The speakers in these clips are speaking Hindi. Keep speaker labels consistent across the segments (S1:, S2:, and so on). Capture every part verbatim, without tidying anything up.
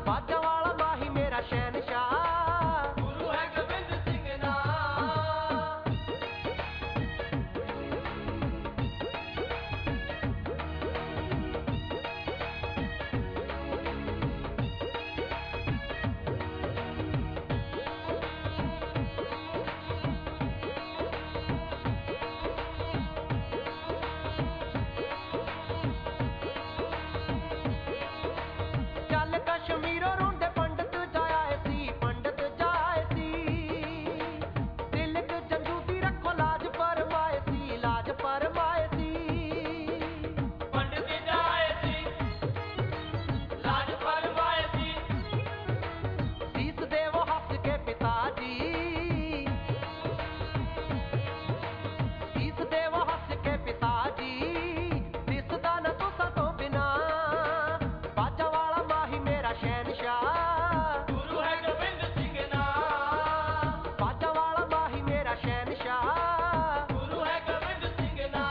S1: बाजा वाला माही मेरा शहनशाह, गुरु है गोबिंद सिंह ना। चल कश्मीरों रुंडे पंडित जाए सी, पंडित जाए सी, तिलक जंजूती रखो लाज फरमाए सी, लाज फरमाए सी। पंडित जाए सी, लाज फरमाए सी, शीस देवो हंस के पिताजी, शीस देवो हंस के पिताजी, दिसदा न तुसा तो बिना, बाजा वाला माही मेरा शहनशाह, गुरु है गोबिंद सिंह ना। बाजा वाला माही मेरा शहनशाह, गुरु है गोबिंद सिंह ना।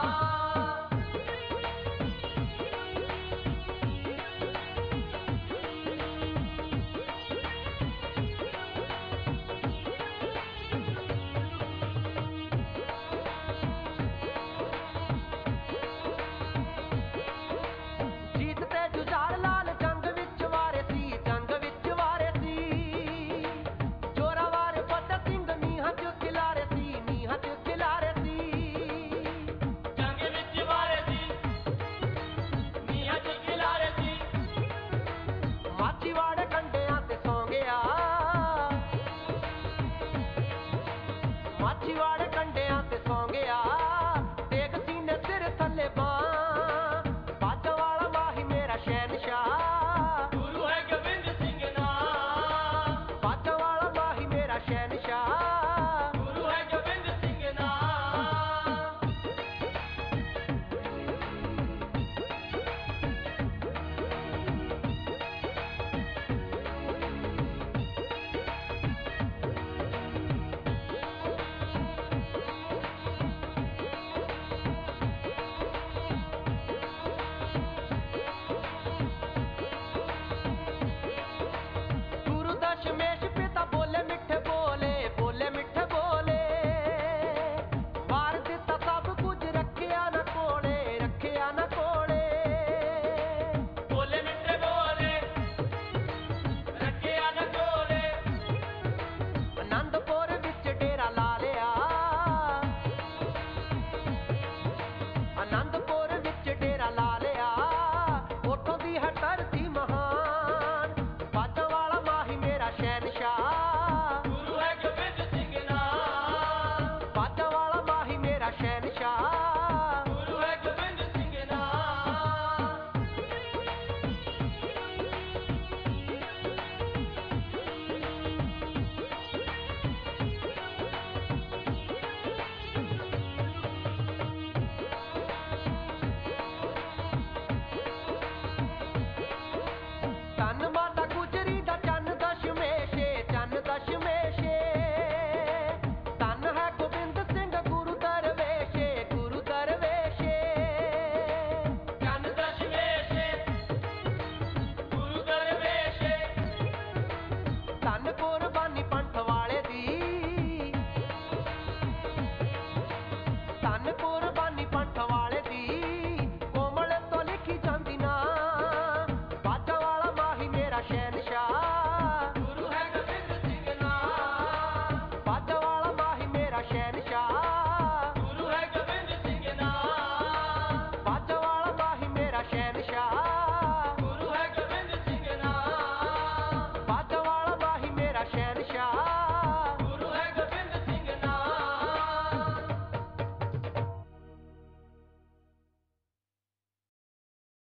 S1: जीत ते जुझार लाल जंग विच वारे सी, जंग विच वारे सी, जोरावर फतेह सिंह नीहां च खिलारे सी, नीहां च खिलारे सी। जंग विच वारे सी, नीहां च खिलारे सी, माछीवाड़े कंडियां ते सौ गया, माछीवाड़े कंडियां ते सौ गया।